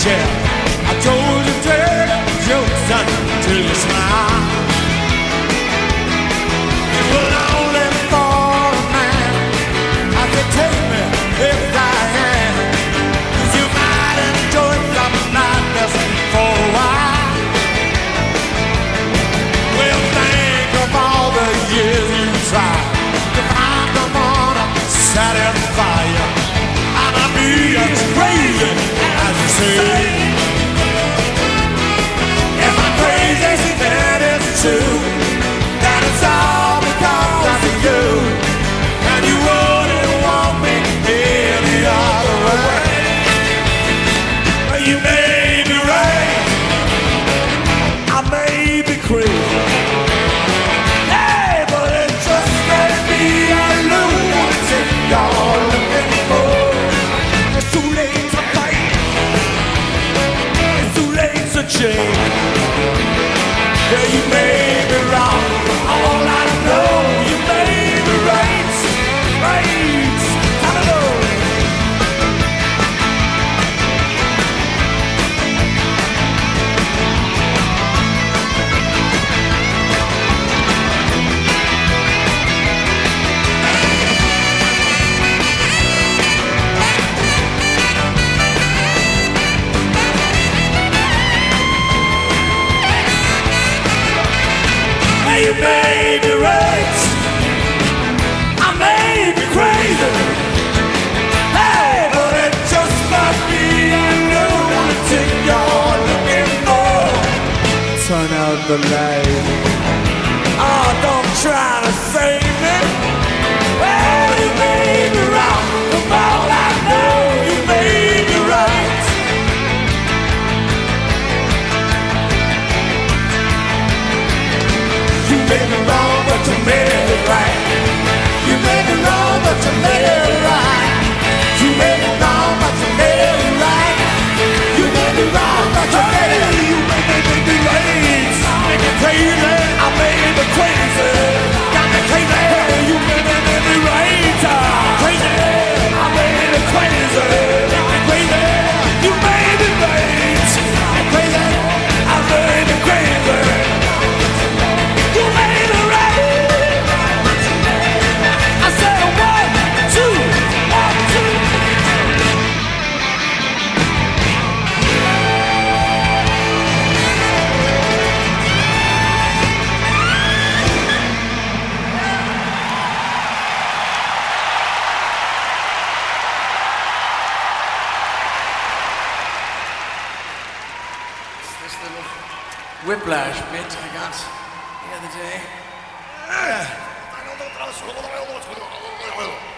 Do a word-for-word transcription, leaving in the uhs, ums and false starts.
chair. I told you tell jokes until you smile. It was only for a man. I said take me if I am, 'cause you might enjoy some madness for a while. Well, think of all the years you tried to find the one to satisfy you. I'ma be as crazy as you say. If I'm crazy, then it's true that it's all because of you, and you wouldn't want me any other way. You may be right, I may be crazy, hey, but it just may be a lunatic you're looking for. It's too late to fight, it's too late to change. Yeah, you may be wrong, all I know, you may be right, right, I don't know. You may be right, I may be crazy, hey, but it just might be a lunatic you're looking for. Turn out the light, oh, don't try to save me. Well, you may be wrong, from all I know, you may be right. You may be wrong, but you made it right. You may be wrong, but you made it right. You may be wrong, but you made it right. You may be wrong, but you made it. You may be right. Make me crazy, I made me crazy. Got me crazy. You may be right. Crazy, I made me crazy. Got me crazy. You may be right. Crazy, I made me crazy. You made it right. I said one, two, one, two. This little whiplash bit I got the other day.